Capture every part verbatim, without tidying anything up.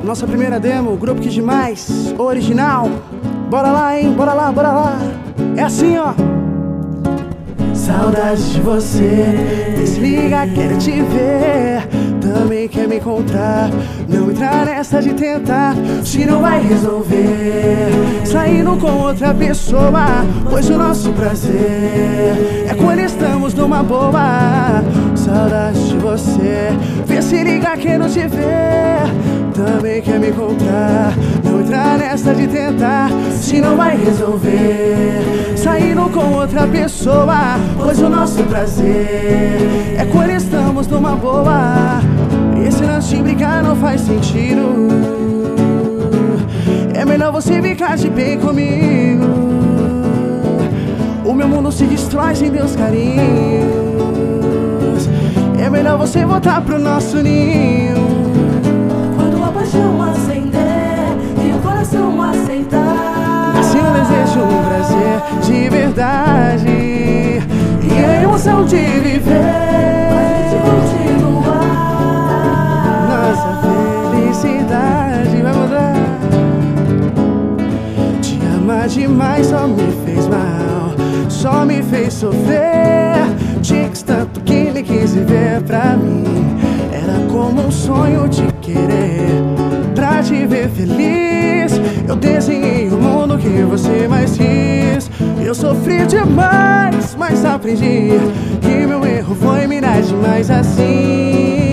Nossa primeira demo, Grupo Que Demais, original. Bora lá, hein, bora lá, bora lá. É assim, ó. Saudades de você, desliga, quero te ver. Também quer me encontrar, não entrar nessa de tentar. Se não vai resolver, saindo com outra pessoa, pois o nosso prazer é quando estamos numa boa. Saudades de você, vê se liga, quero te ver. Também quer me encontrar, não entrar nessa de tentar. Se não vai resolver, saindo com outra pessoa, pois o nosso prazer é quando estamos numa boa. Esse lance de brincar não faz sentido. É melhor você ficar de bem comigo. O meu mundo se destrói sem teus carinhos. É melhor você voltar pro nosso ninho. Quando a paixão acender e o coração aceitar, assim eu desejo um prazer de verdade e a emoção de viver, a gente continuar. Nossa felicidade vai mudar. Te amar demais só me fez mal, só me fez sofrer. Dix tanto que me quis viver pra mim, era como um sonho te querer. Pra te ver feliz, eu desenhei o mundo que você mais quis. Eu sofri demais, mas aprendi que meu erro foi mirar demais assim.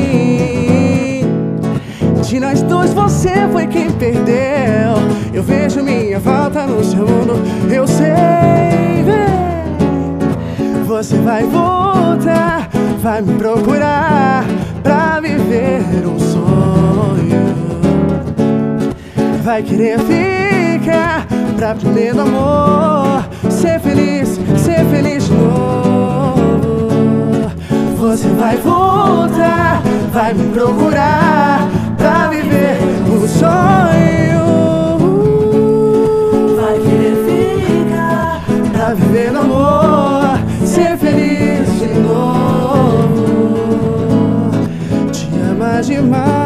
De nós dois você foi quem perdeu. Eu vejo minha falta no seu mundo, eu sei, vem. Você vai voltar, vai me procurar pra viver um sonho. Vai querer ficar pra aprender do amor, ser feliz, ser feliz de novo. Você vai voltar, vai me procurar pra viver um sonho. Vai querer ficar pra viver no amor, ser feliz de novo. Te amar demais.